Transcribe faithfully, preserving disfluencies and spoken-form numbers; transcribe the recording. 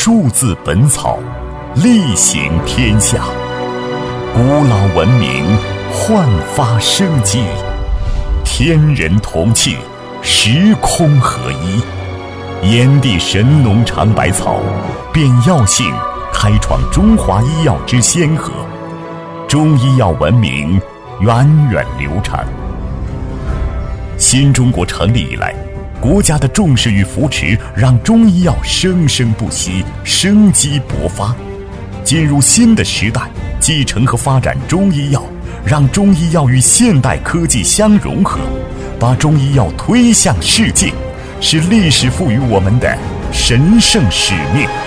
数字本草，力行天下。古老文明焕发生机，天人同气，时空合一。炎帝神农尝百草，变药性，开创中华医药之先河。中医药文明源远流长。新中国成立以来，国家的重视与扶持让中医药生生不息，生机勃发。进入新的时代，继承和发展中医药，让中医药与现代科技相融合，把中医药推向世界，是历史赋予我们的神圣使命。